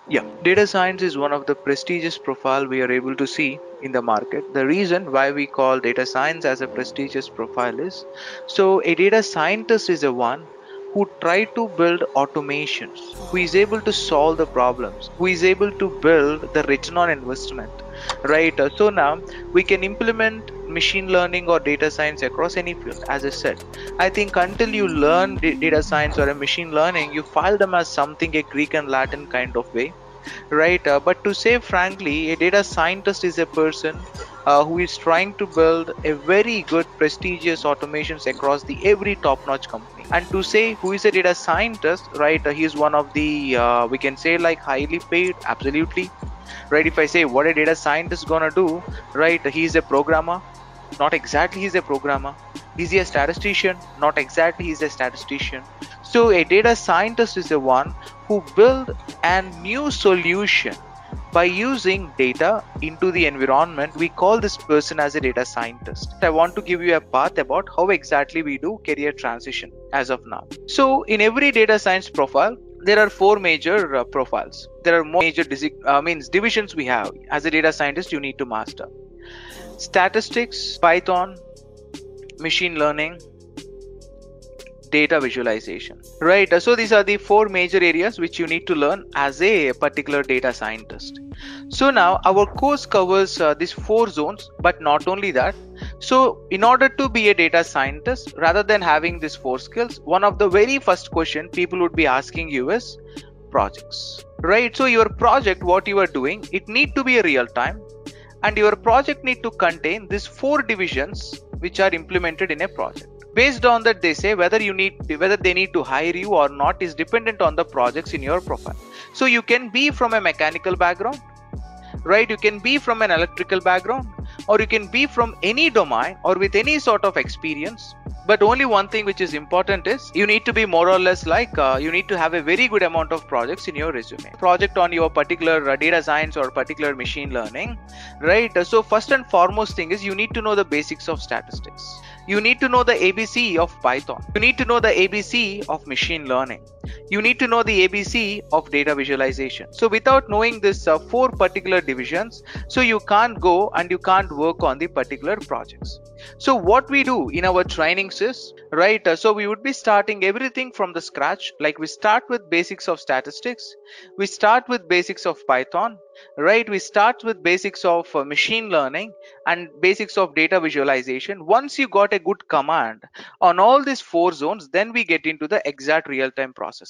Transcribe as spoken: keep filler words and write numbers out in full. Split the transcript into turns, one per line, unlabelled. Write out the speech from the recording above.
Yeah, data science is one of the prestigious profile we are able to see in the market. The reason why we call data science as a prestigious profile is so a data scientist is a one who try to build automations, who is able to solve the problems, who is able to build the return on investment, right? Uh, So now we can implement machine learning or data science across any field. As I said, I think until you learn da- data science or a machine learning, you file them as something a Greek and Latin kind of way, right? Uh, but to say frankly, a data scientist is a person uh, who is trying to build a very good, prestigious automations across the every top-notch company. And to say who is a data scientist, right? Uh, he is one of the uh, we can say like highly paid, absolutely, right? If I say what a data scientist gonna do, right? He's a programmer, not exactly he's a programmer. Is he a statistician? Not exactly he's a statistician. So a data scientist is the one who build a new solution by using data into the environment. We call this person as a data scientist. I want to give you a path about how exactly we do career transition as of now. So in every data science profile, there are four major uh, profiles. There are more major uh, means divisions we have as a data scientist you need to master: statistics, Python, machine learning, data visualization, right? So these are the four major areas which you need to learn as a particular data scientist. So now our course covers uh, these four zones, but not only that. So in order to be a data scientist, rather than having these four skills, one of the very first question people would be asking you is projects, right? So your project, what you are doing, it need to be a real time, and your project need to contain these four divisions which are implemented in a project. Based on that, they say whether you need whether they need to hire you or not is dependent on the projects in your profile. So you can be from a mechanical background, right? You can be from an electrical background, or you can be from any domain or with any sort of experience. But only one thing which is important is you need to be more or less like uh, you need to have a very good amount of projects in your resume, project on your particular uh, data science or particular machine learning, right? So first and foremost thing is you need to know the basics of statistics. You need to know the A B C of Python. You need to know the A B C of machine learning. You need to know the A B C of data visualization. So without knowing this uh, four particular divisions, so you can't go and you can't work on the particular projects. So what we do in our trainings is, right, uh, so we would be starting everything from the scratch. Like we start with basics of statistics, we start with basics of Python, right? We start with basics of uh, machine learning and basics of data visualization. Once you got a good command on all these four zones, then we get into the exact real-time process.